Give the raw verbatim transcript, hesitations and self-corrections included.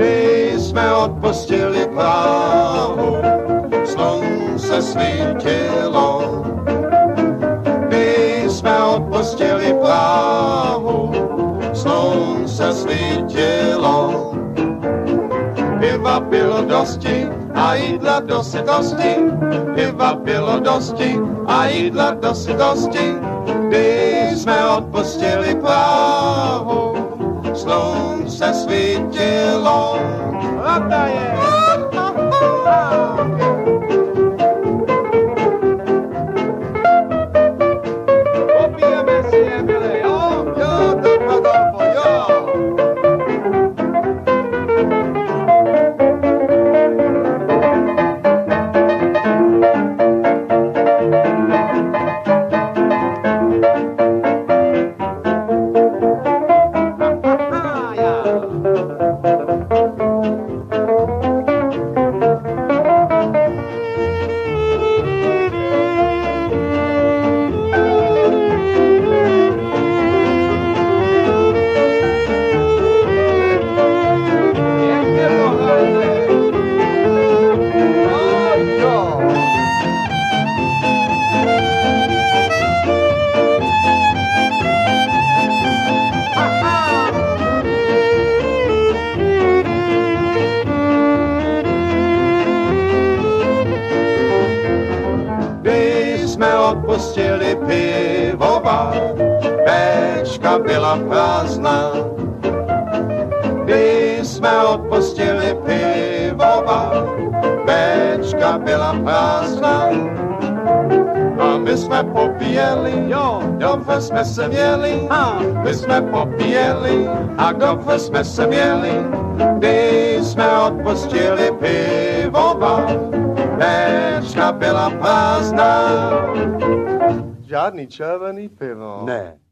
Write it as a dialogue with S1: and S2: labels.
S1: Kdy jsme odpustili Prahu, slunce svítilo. Kdy jsme odpustili Prahu, slunce svítilo. Piva bylo dosti a jídla dosytosti, piva bylo dosti a jídla dosytosti. Kdy jsme odpustili Prahu, slunce svítilo. Rada je! Popijeme si je, milé, jo? Jo, dobro, dobro, jo! Odpustili pivovar, péčka byla prázdná. Kdy jsme odpustili pivovar, péčka byla prázdná. A my jsme popíjeli, jo, dobře jsme se měli, a my jsme popíjeli a dobře jsme se měli. Kdy jsme odpustili pivovar, péčka byla prázdná. Žádný červený pivo.
S2: Ne.